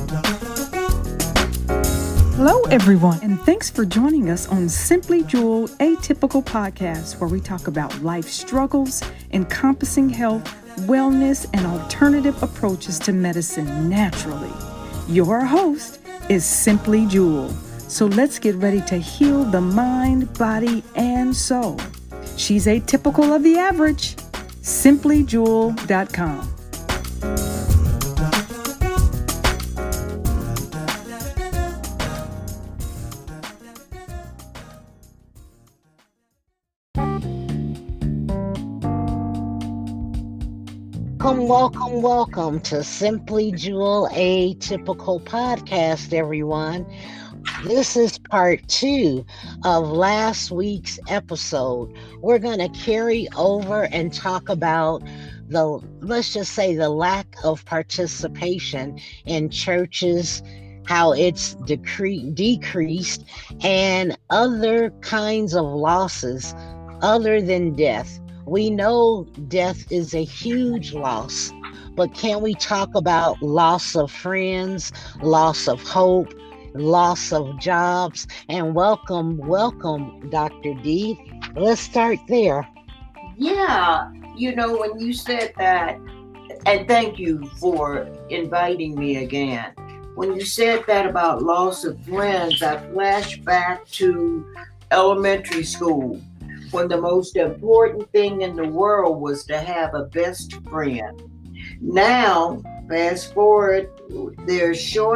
Hello, everyone, and thanks for joining us on Simply Jewel Atypical Podcast, where we talk about life struggles, encompassing health, wellness, and alternative approaches to medicine naturally. Your host is Simply Jewel. So let's get ready to heal the mind, body, and soul. She's atypical of the average. SimplyJewel.com. Welcome to Simply Jewel Atypical Podcast, everyone. This is part 2 of last week's episode. We're going to carry over and talk about let's just say the lack of participation in churches, how it's decreased, and other kinds of losses other than death. We know death is a huge loss, but can we talk about loss of friends, loss of hope, loss of jobs? And welcome, Dr. D. Let's start there. Yeah, when you said that, and thank you for inviting me again. When you said that about loss of friends, I flashed back to elementary school, when the most important thing in the world was to have a best friend. Now, fast forward, they're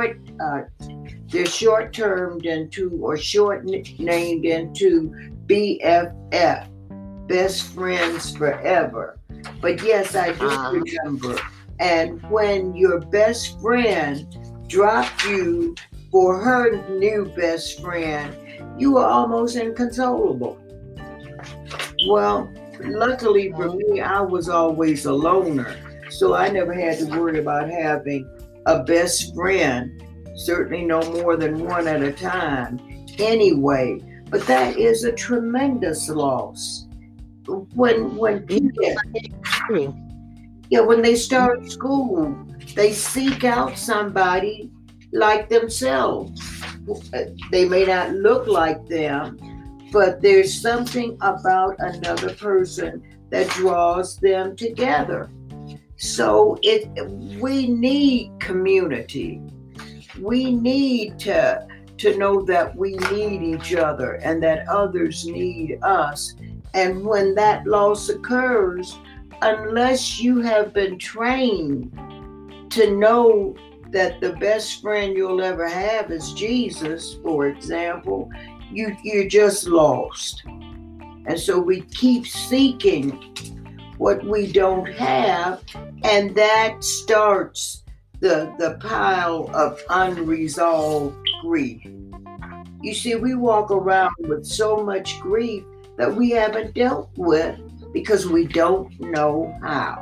short-termed into, or short-named into BFF, best friends forever. But yes, I do remember. And when your best friend dropped you for her new best friend, you were almost inconsolable. Well, luckily for me, I was always a loner, so I never had to worry about having a best friend, certainly no more than one at a time anyway. But that is a tremendous loss. When people, when they start school, they seek out somebody like themselves. They may not look like them, but there's something about another person that draws them together. So we need community. We need to know that we need each other and that others need us. And when that loss occurs, unless you have been trained to know that the best friend you'll ever have is Jesus, for example, you're just lost. And so we keep seeking what we don't have, and that starts the pile of unresolved grief. You see, we walk around with so much grief that we haven't dealt with because we don't know how.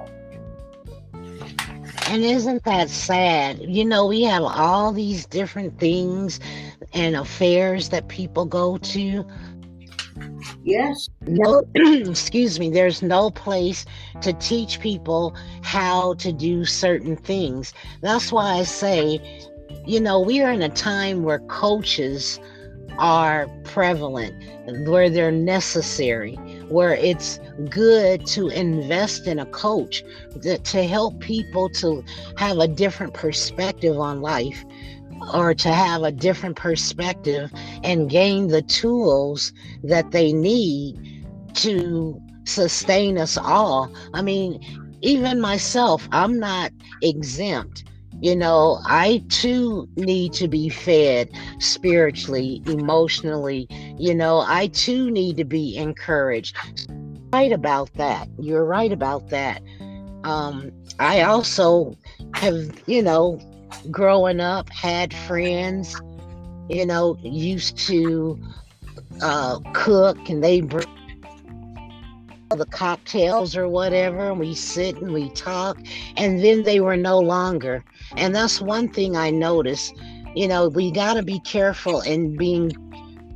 And isn't that sad? We have all these different things and affairs that people go to. Yes. No, excuse me, there's no place to teach people how to do certain things. That's why I say, we are in a time where coaches are prevalent, where they're necessary, where it's good to invest in a coach to help people to have a different perspective on life, or to have a different perspective and gain the tools that they need to sustain us all. I mean, even myself, I'm not exempt. I too need to be fed spiritually, emotionally. I too need to be encouraged. Right about that. You're right about that. I also have, growing up, had friends, used to cook, and they bring the cocktails or whatever, and we sit and we talk, and then they were no longer. And that's one thing I noticed. We got to be careful in being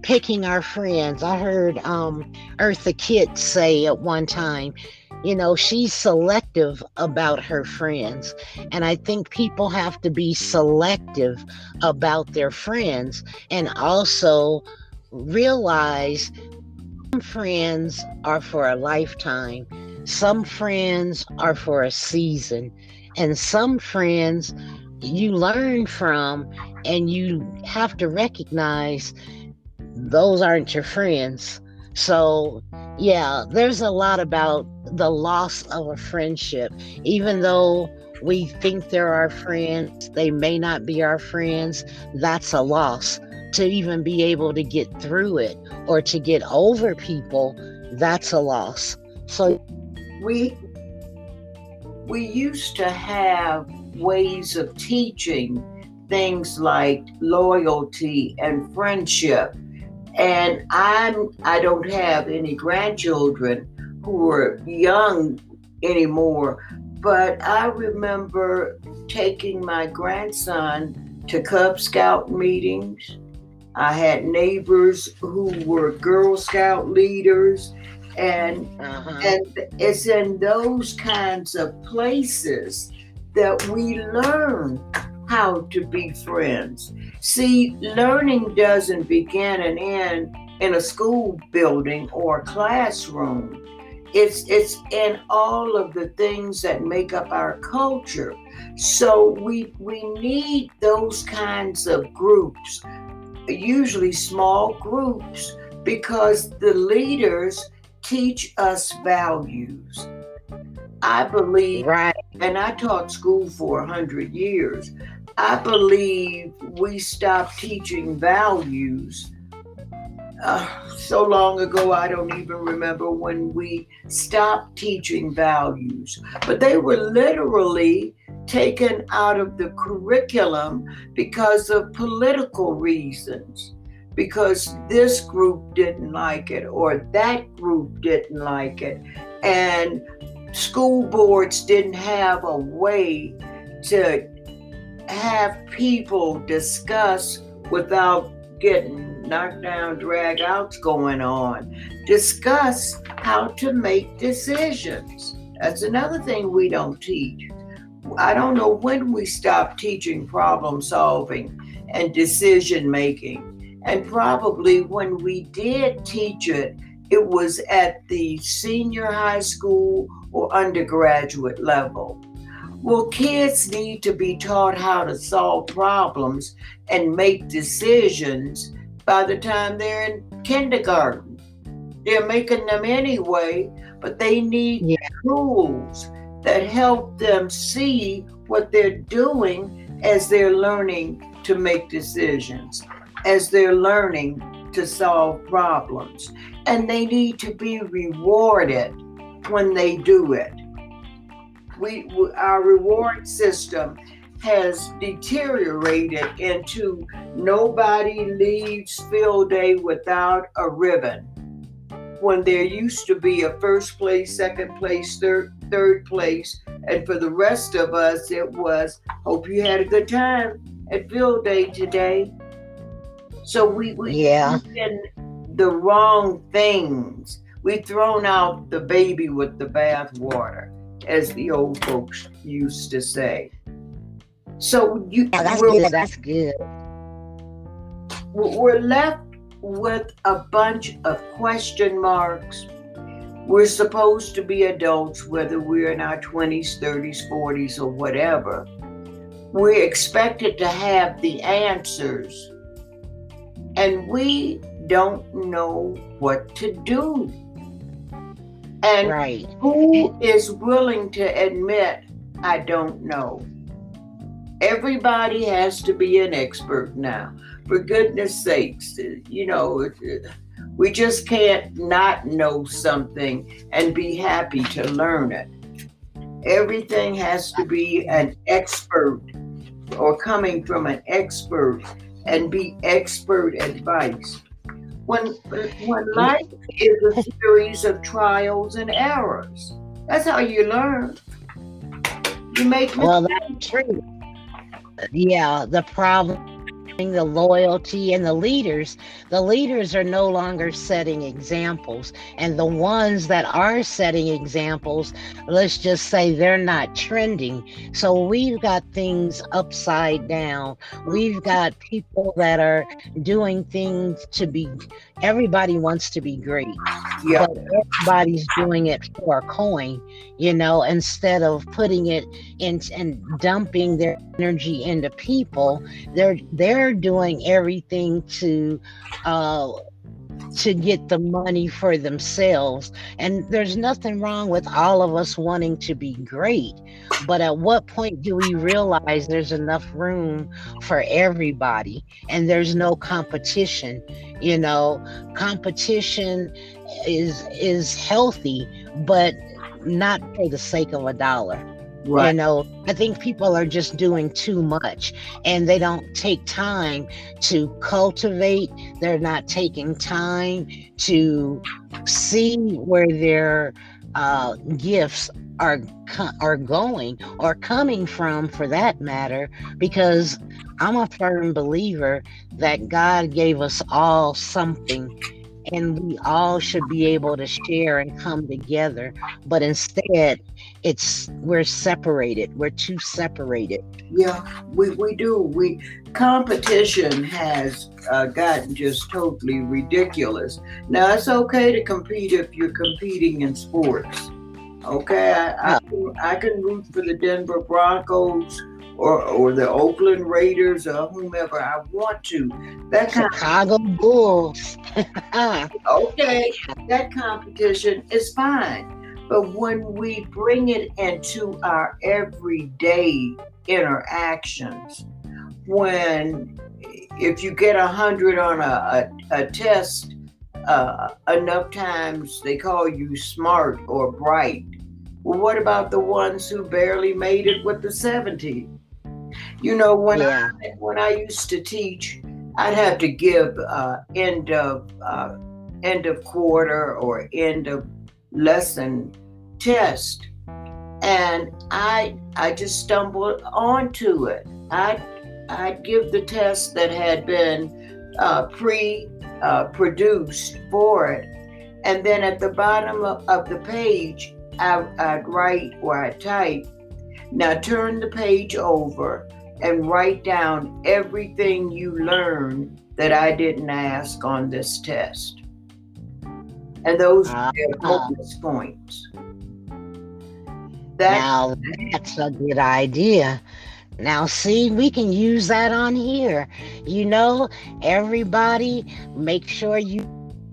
picking our friends. I heard Eartha Kitt say at one time, she's selective about her friends. And I think people have to be selective about their friends and also realize some friends are for a lifetime, some friends are for a season, and some friends you learn from, and you have to recognize those aren't your friends. So, yeah, there's a lot about the loss of a friendship. Even though we think they're our friends, they may not be our friends. That's a loss. To even be able to get through it or to get over people, that's a loss. So, we used to have ways of teaching things like loyalty and friendship. And I don't have any grandchildren who are young anymore, but I remember taking my grandson to Cub Scout meetings. I had neighbors who were Girl Scout leaders, and it's in those kinds of places that we learn how to be friends. See, learning doesn't begin and end in a school building or a classroom. It's in all of the things that make up our culture. So we need those kinds of groups, usually small groups, because the leaders teach us values. I believe, right. and I taught school for 100 years. I believe we stopped teaching values so long ago. I don't even remember when we stopped teaching values, but they were literally taken out of the curriculum because of political reasons, because this group didn't like it or that group didn't like it, and school boards didn't have a way to have people discuss without getting knocked down, drag outs going on. Discuss how to make decisions. That's another thing we don't teach. I don't know when we stopped teaching problem solving and decision making. And probably when we did teach it, it was at the senior high school or undergraduate level. Well, kids need to be taught how to solve problems and make decisions by the time they're in kindergarten. They're making them anyway, but they need tools that help them see what they're doing as they're learning to make decisions, as they're learning to solve problems. And they need to be rewarded when they do it. Our reward system has deteriorated into nobody leaves field day without a ribbon, when there used to be a first place, second place, third place, and for the rest of us it was, hope you had a good time at field day today. So we did the wrong things. We've thrown out the baby with the bathwater, as the old folks used to say. So That's good. We're left with a bunch of question marks. We're supposed to be adults, whether we're in our 20s, 30s, 40s, or whatever. We're expected to have the answers, and we don't know what to do. And who is willing to admit, I don't know? Everybody has to be an expert now. For goodness sakes, we just can't not know something and be happy to learn it. Everything has to be an expert or coming from an expert and be expert advice. When life is a series of trials and errors, that's how you learn. You make mistakes. Well, that's true. Yeah, the problem the loyalty, and the leaders are no longer setting examples, and the ones that are setting examples, let's just say they're not trending. So we've got things upside down. We've got people that are doing things to be, everybody wants to be great, Yeah. but everybody's doing it for a coin, instead of putting it in and dumping their energy into people. They're doing everything to get the money for themselves. And there's nothing wrong with all of us wanting to be great, but at what point do we realize there's enough room for everybody and there's no competition? Competition is healthy, but not for the sake of a dollar. Right. I think people are just doing too much, and they don't take time to cultivate. They're not taking time to see where their gifts are going or coming from, for that matter, because I'm a firm believer that God gave us all something, and we all should be able to share and come together. But instead, we're separated. We're too separated. Yeah, we do. Competition has gotten just totally ridiculous. Now, it's okay to compete if you're competing in sports. Okay, I can root for the Denver Broncos or the Oakland Raiders or whomever I want to. That kind Chicago Bulls. Okay, that competition is fine. But when we bring it into our everyday interactions, if you get 100 on a test, enough times they call you smart or bright. Well, what about the ones who barely made it with the 70? When I used to teach, I'd have to give end of quarter or end of lesson test, and I just stumbled onto it. I'd give the test that had been produced for it, and then at the bottom of the page, I'd write or I'd type, now turn the page over and write down everything you learned that I didn't ask on this test. And those are their bonus points. Now that's a good idea. Now, see, we can use that on here. Everybody, make sure you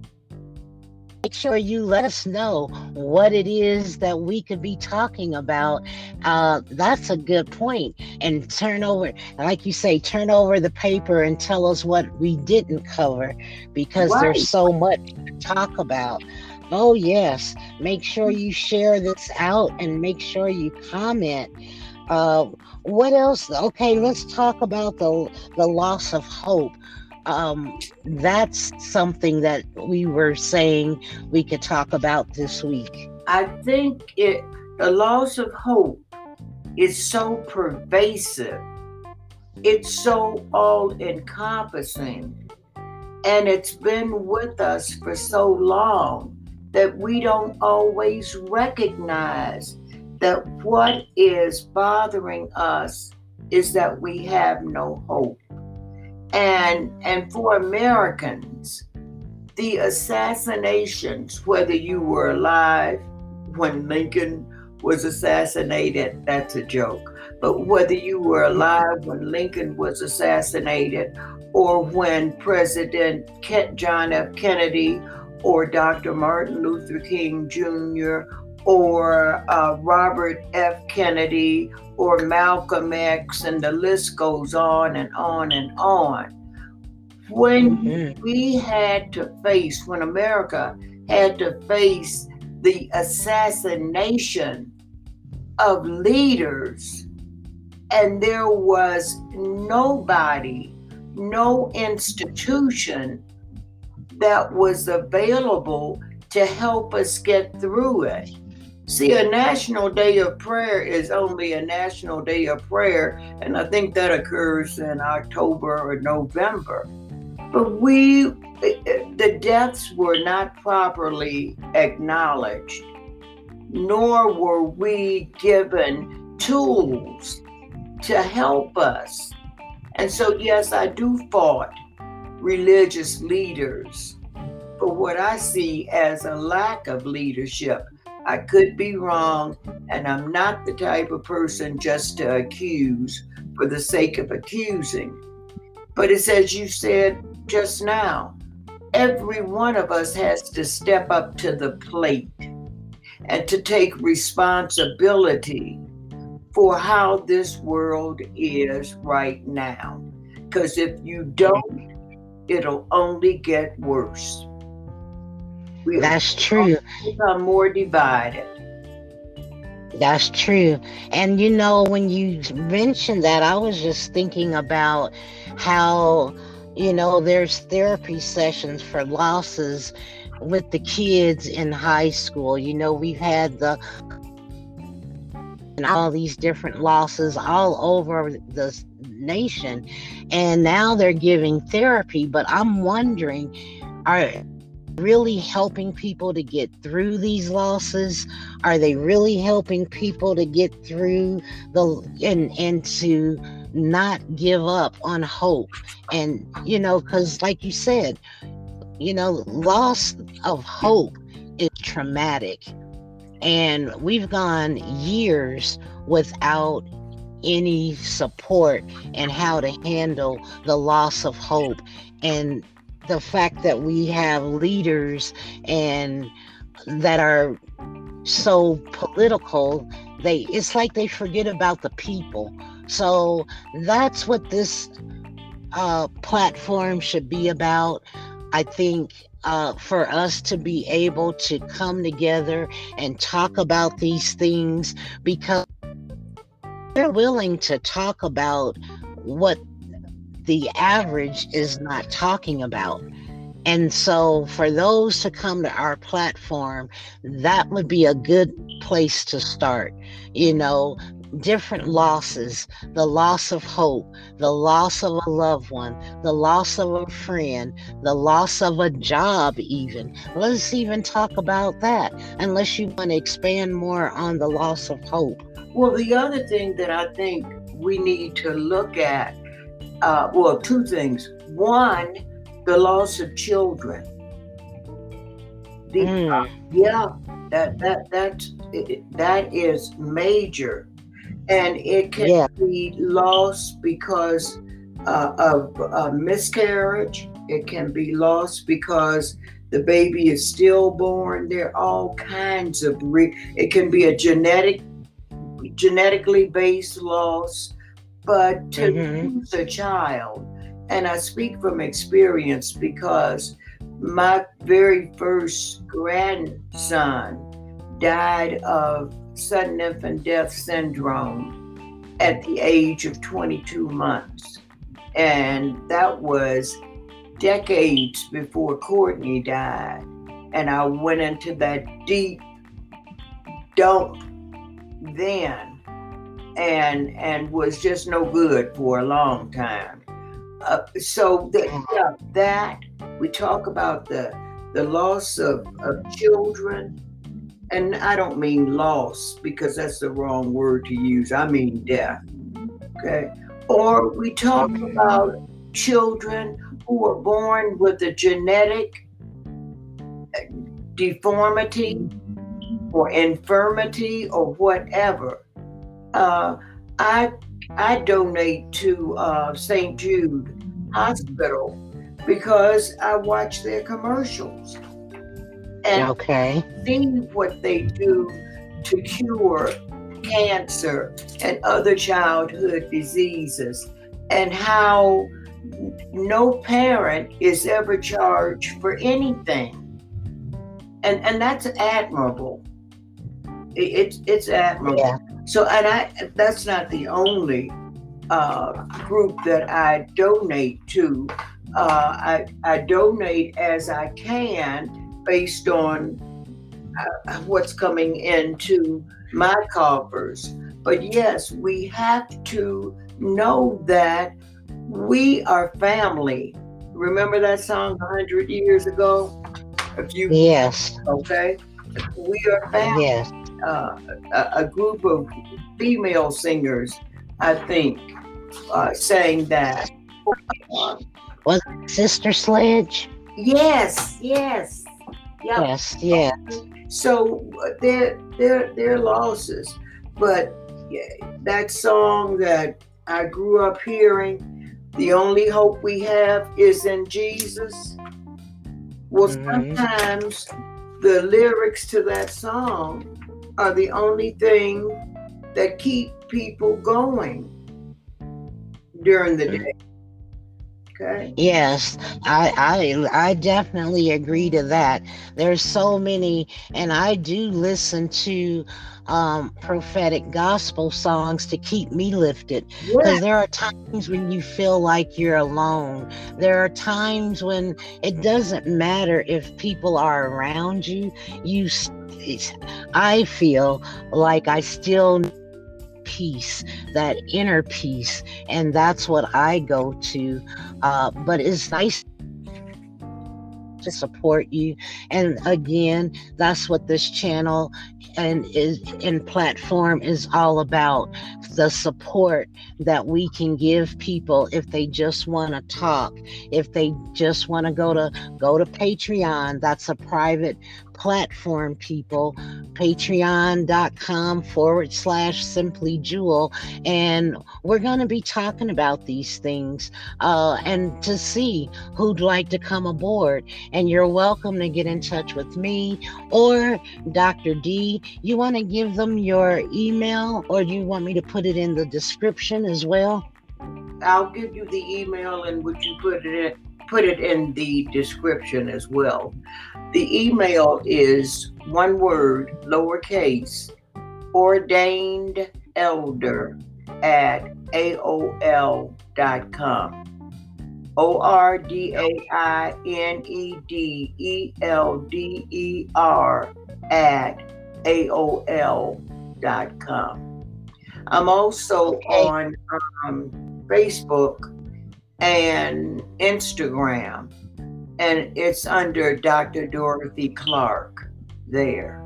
let us know what it is that we could be talking about. That's a good point. And like you say, turn over the paper and tell us what we didn't cover, because there's so much to talk about. Oh, yes. Make sure you share this out and make sure you comment. What else? Okay, let's talk about the loss of hope. That's something that we were saying we could talk about this week. I think the loss of hope is so pervasive. It's so all-encompassing. And it's been with us for so long that we don't always recognize that what is bothering us is that we have no hope. And for Americans, the assassinations, whether you were alive when Lincoln was assassinated, that's a joke. But whether you were alive when Lincoln was assassinated, or when President John F. Kennedy or Dr. Martin Luther King Jr. or Robert F. Kennedy or Malcolm X, and the list goes on and on and on. When when America had to face the assassination of leaders, and there was nobody, no institution that was available to help us get through it. See, a National Day of Prayer is only a National Day of Prayer, and I think that occurs in October or November. But the deaths were not properly acknowledged, nor were we given tools to help us. And so, yes, I do fault religious leaders for what I see as a lack of leadership. I could be wrong, and I'm not the type of person just to accuse for the sake of accusing. But it's as you said just now, every one of us has to step up to the plate and to take responsibility for how this world is right now. Because if you don't, it'll only get worse. That's true. Become more divided. That's true. And you know, when you mentioned that, I was just thinking about how, you know, there's therapy sessions for losses with the kids in high school. You know, we've had all these different losses all over the nation, and now they're giving therapy. But I'm wondering, are really helping people to get through these losses? Are they really helping people to get through and to not give up on hope? And you know, because like you said, you know, loss of hope is traumatic, and we've gone years without any support and how to handle the loss of hope. And the fact that we have leaders and that are so political, it's like they forget about the people. So that's what this platform should be about. I think for us to be able to come together and talk about these things, because they're willing to talk about what the average is not talking about. And so for those to come to our platform, that would be a good place to start. You know, different losses, the loss of hope, the loss of a loved one, the loss of a friend, the loss of a job even. Let's even talk about that, unless you want to expand more on the loss of hope. Well, the other thing that I think we need to look at, well, two things. One, the loss of children. That is major, and it can be lost because of miscarriage. It can be lost because the baby is stillborn. There are all kinds of. It can be a genetically based loss, but to lose a child. And I speak from experience because my very first grandson died of sudden infant death syndrome at the age of 22 months. And that was decades before Courtney died. And I went into that deep dump then and was just no good for a long time. So that we talk about the loss of children, and I don't mean loss because that's the wrong word to use. I mean death. Okay. Or we talk about children who are born with a genetic deformity or infirmity or whatever. I donate to St. Jude Hospital because I watch their commercials and see what they do to cure cancer and other childhood diseases, and how no parent is ever charged for anything. And that's admirable. It's admirable. Yeah. So, and that's not the only group that I donate to. I donate as I can based on what's coming into my coffers. But yes, we have to know that we are family. Remember that song 100 years ago? If you Yes. Okay, we are family. Yes. A group of female singers, I think, sang that. Was it Sister Sledge? Yes, yes, yeah. Yes. Yes. So they're losses, but that song that I grew up hearing, "The only hope we have is in Jesus." Well, sometimes the lyrics to that song are the only thing that keep people going during the day. Okay. Yes, I definitely agree to that. There's so many, and I do listen to prophetic gospel songs to keep me lifted, because there are times when you feel like you're alone. There are times when it doesn't matter if people are around you. I feel like I still need peace, that inner peace, and that's what I go to. But it's nice to support you, and again, that's what this channel and platform is all about, the support that we can give people if they just want to talk, if they just want to go to Patreon. That's a private platform, people. Patreon.com/Simply Jewel, and we're going to be talking about these things and to see who'd like to come aboard. And you're welcome to get in touch with me or Dr. D. You want to give them your email, or do you want me to put it in the description as well? I'll give you the email, and would you put it in the description as well. The email is one word, lowercase, ordained-elder@aol.com. ordainedelder@aol.com. I'm also on Facebook and Instagram, and it's under Dr. Dorothy Clark there.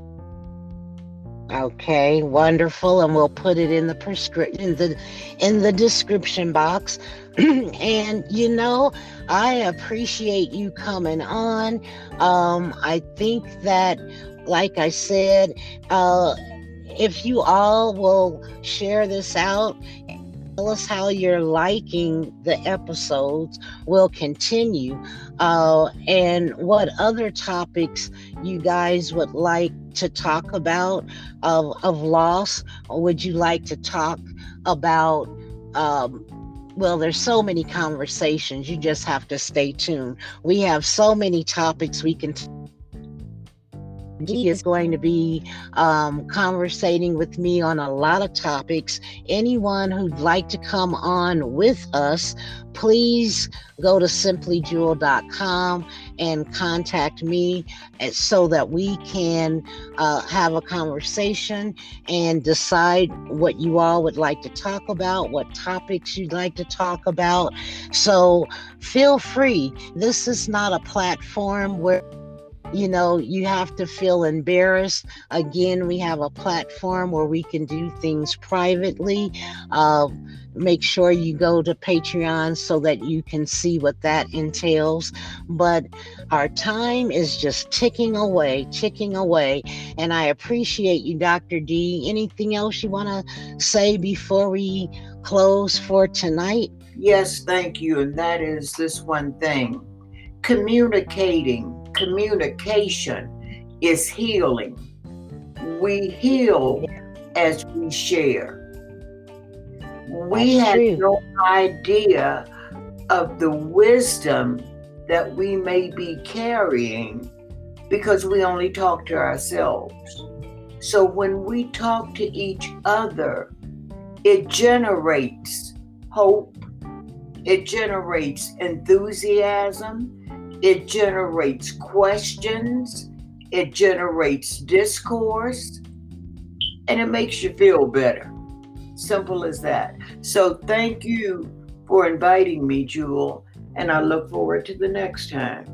Okay, wonderful, and we'll put it in the in the description box. And I appreciate you coming on. I think that, like I said, if you all will share this out, tell us how you're liking the episodes, we'll continue. And what other topics you guys would like to talk about of loss? Or would you like to talk about, well, there's so many conversations. You just have to stay tuned. We have so many topics we can D is going to be conversating with me on a lot of topics. Anyone who'd like to come on with us, please go to simplyjewel.com and contact me so that we can have a conversation and decide what you all would like to talk about, what topics you'd like to talk about. So feel free. This is not a platform where you have to feel embarrassed. Again, we have a platform where we can do things privately. Make sure you go to Patreon so that you can see what that entails. But our time is just ticking away. And I appreciate you, Dr. D. Anything else you want to say before we close for tonight? Yes, thank you. And that is this one thing. Communication is healing. We heal as we share. We had no idea of the wisdom that we may be carrying because we only talk to ourselves. So when we talk to each other, it generates hope, it generates enthusiasm, it generates questions, it generates discourse, and it makes you feel better. Simple as that. So thank you for inviting me, Jewel, and I look forward to the next time.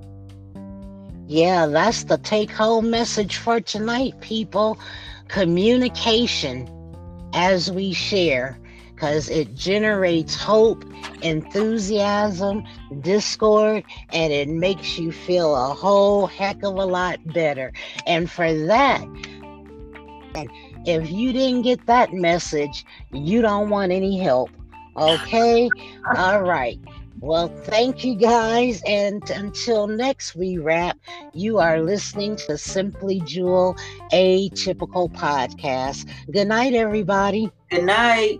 Yeah, that's the take home message for tonight, people. Communication as we share, because it generates hope, enthusiasm, discord, and it makes you feel a whole heck of a lot better. And for that, if you didn't get that message, you don't want any help. Okay? All right. Well, thank you guys. And until next we wrap, you are listening to Simply Jewel, Atypical Podcast. Good night, everybody. Good night.